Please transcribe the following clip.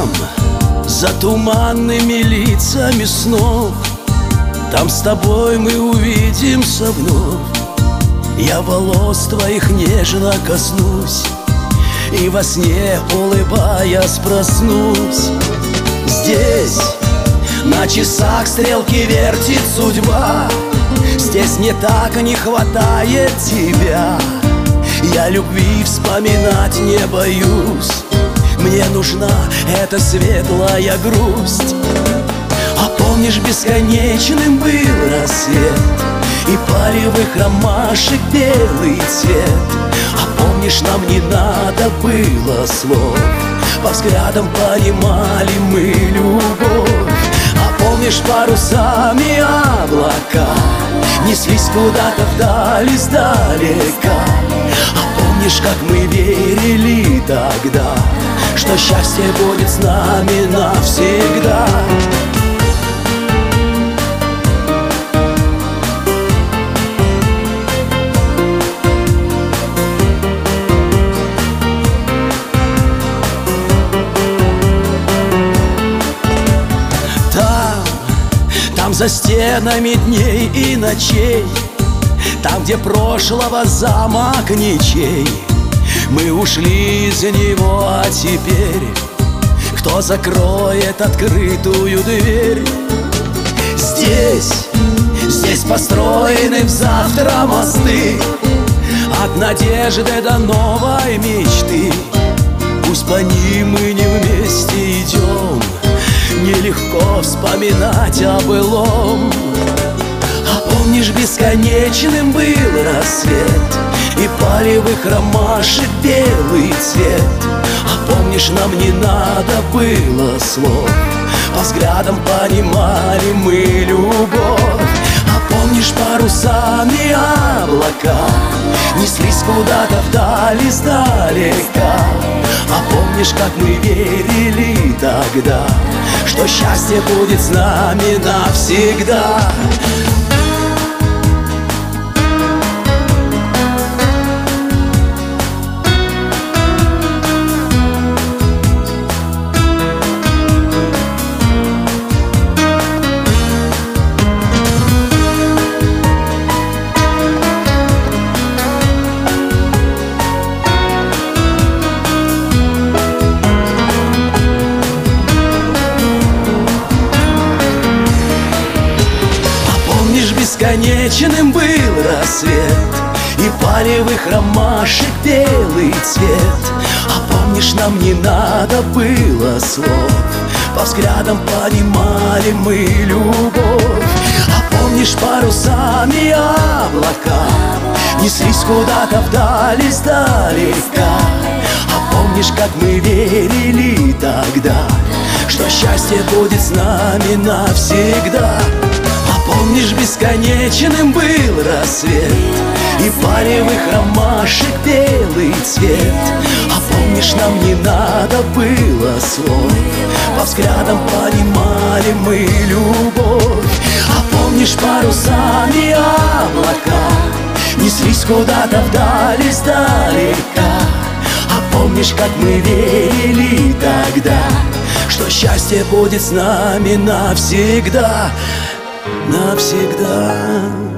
за туманными лицами снов, там с тобой мы увидимся вновь. Я волос твоих нежно коснусь и во сне, улыбаясь, проснусь. Здесь на часах стрелки вертит судьба, здесь мне так не хватает тебя. Я любви вспоминать не боюсь, мне нужна эта светлая грусть. А помнишь, бесконечным был рассвет и полевых ромашек белый цвет? А помнишь, нам не надо было слов, по взглядам понимали мы любовь. А помнишь, парусами облака неслись куда-то вдаль издалека? А помнишь, как мы верили тогда, что счастье будет с нами навсегда? Там за стенами дней и ночей, там, где прошлого замок ничей, мы ушли из него, а теперь кто закроет открытую дверь? Здесь построены в завтра мосты, от надежды до новой мечты. Пусть по ним мы не вместе идем, нелегко вспоминать о былом. А помнишь, бесконечным был рассвет и полевых ромашек белый цвет? А помнишь, нам не надо было слов, по взглядам понимали мы любовь. А помнишь, парусами облака неслись куда-то вдаль издалека? А помнишь, как мы верили тогда, что счастье будет с нами навсегда? Бесконечным был рассвет и полевых ромашек белый цвет. А помнишь, нам не надо было слов, по взглядам понимали мы любовь. А помнишь, парусами облака неслись куда-то вдаль издалека? А помнишь, как мы верили тогда, что счастье будет с нами навсегда? Помнишь, бесконечным был рассвет и полевых ромашек белый цвет? А помнишь, нам не надо было слов, по взглядам понимали мы любовь. А помнишь, парусами облака неслись куда-то вдаль издалека? А помнишь, как мы верили тогда, что счастье будет с нами навсегда? Навсегда.